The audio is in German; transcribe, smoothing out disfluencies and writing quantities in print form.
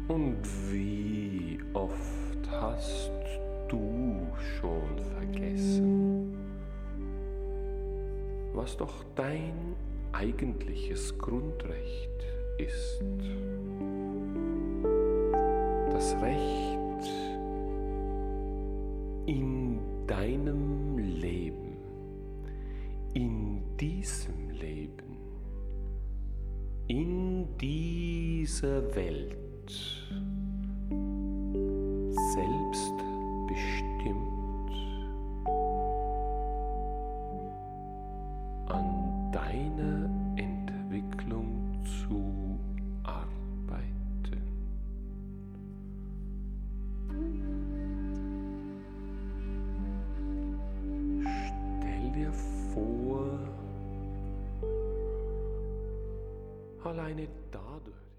Und wie oft hast du schon vergessen, was doch dein eigentliches Grundrecht ist? Das Recht in deinem Leben, in diesem Leben, in dieser Welt selbstbestimmt an deiner Entwicklung zu arbeiten. Stell dir vor, alleine dadurch,